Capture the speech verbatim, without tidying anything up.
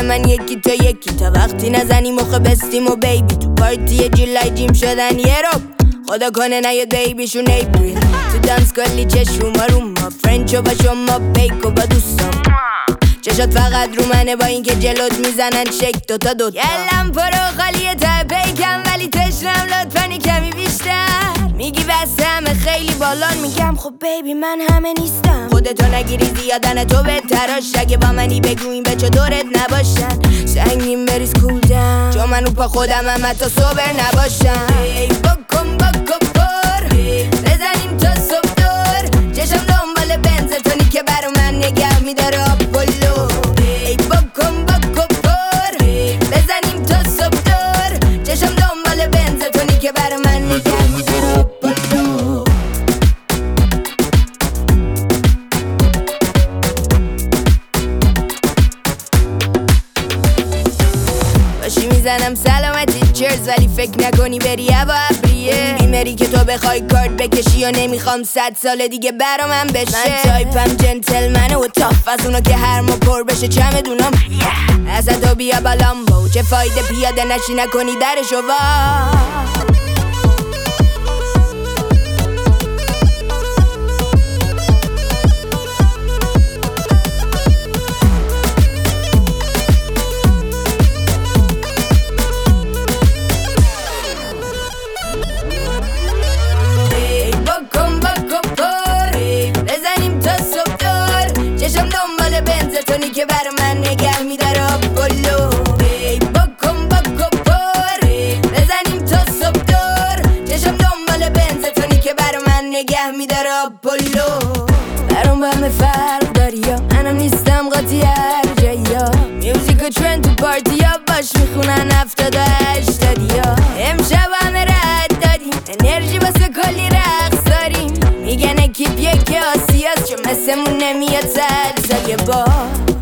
من یکی تا یکی تا وقتی نزنی مخ بستیم و بیبی تو پارتی جولای جیم شدن یه رو خدا کنه نیاد بیبیشون ایپریل تو دانس کلی چشوما رو ما فرنچو با شما بیکو با دوستم چشات فقط رو منه با اینکه جلوت میزنن شک دوتا دوتا یلم پرو خالیه تا پیکم ولی تشنم لطفا کمی بیشتر میگی بس همه خیلی بالان میگم خب بیبی من همه نیستم خودتو نگیری زیادن تو بهتراش اگه با منی بگو این بچه دورت نباشن سنگین بریز کول دم چون من رو پا خودم هم حتی صبر نباشم ای بکن بکن پر بزنیم تا صبح دور چشم دنبال بنز تونی که برا من نگه میداره آپولو ای بکن بکن پر بزنیم تا صبح دور چشم دنبال بنز تونی که برا من نگه میداره آپولو باشی میزنم سلامتی چرز ولی فکر نکنی بری هوا ابریه بیمری که تو بخوای کارت بکشی و نمیخوام صد سال دیگه برا من بشه من تایپم جنتلمنه و تاف از اونا که هر ما پر بشه چمه دونم از تو بیا بالام با چه فایده پیاده نشی نکنی درشو وا تونی که برا من نگه میداره آپولو ای بکن بکن پر بزنیم تا صبح دور چشم دنبال بنز تونی که برا من نگه میداره آپولو برام همه فرق داری یا منم نیستم قاطی هر جایی ها میوزیک و ترند تو پارتی ها باش میخونن هفتاد و هشتادی ها امشب همه رد دادیم انرژی واسه کلی رقص داریم میگن اکیپ یکی آسیاست چون مثمون نمیاد سلسل با